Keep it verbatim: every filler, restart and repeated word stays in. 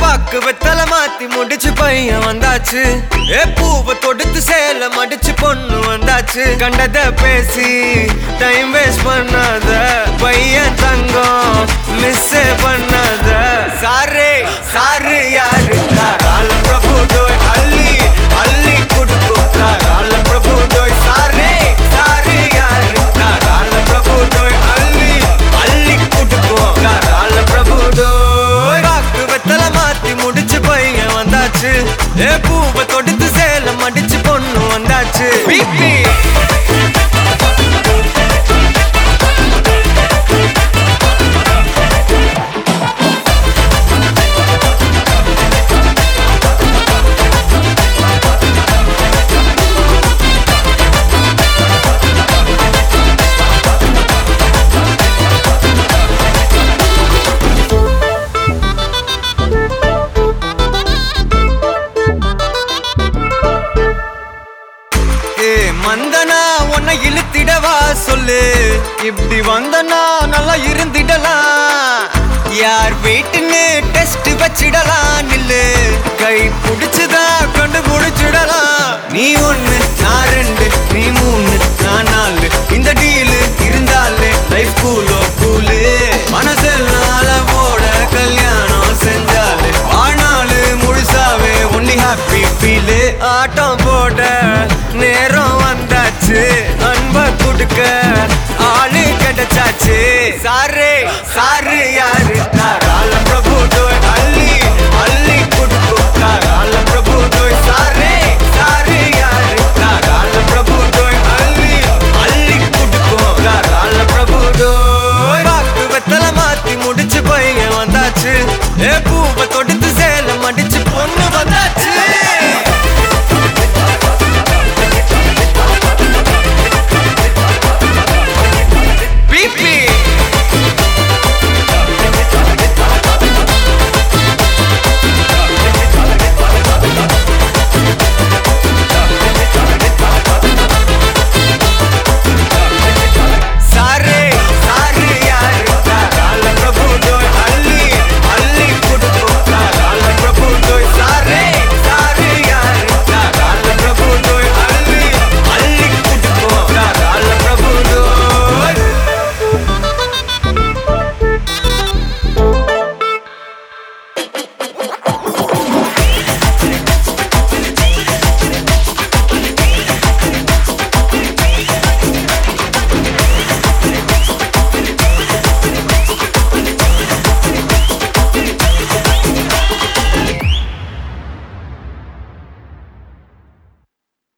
பாக்கு வெத்தல மாத்தி முடிச்சு பையன் வந்தாச்சு. ஏ பூவை தொடுத்து சேல மடிச்சு பொண்ணு வந்தாச்சு. கண்டத பேசி டைம் வேஸ்ட் பண்ணாத பையன் தங்கம் மிஸ் பண்ணாத. சாரு சாரு யாரு கால பிரபு டோய் அள்ளி அள்ளி குடுக்கும் கால பிரபு டோய். சாரு சாரு யாரு கால பிரபு டோய் அள்ளி அள்ளி குடுக்கும் கால பிரபு டோய். பாக்கு வெத்தல மாத்தி முடிச்சு பையன் வந்தாச்சு. ஏ பூவை தொடுத்து சேல மடிச்சு பொண்ணு வந்தாச்சு. பிபி மந்தனா உன்னை இழுத்திடவா சொல்லு. இப்படி வந்தனா நல்லா இருந்திடலாம். யார் வீட்டுன்னு டெஸ்ட் வச்சிடலாம் நில்லு. கை பிடிச்ச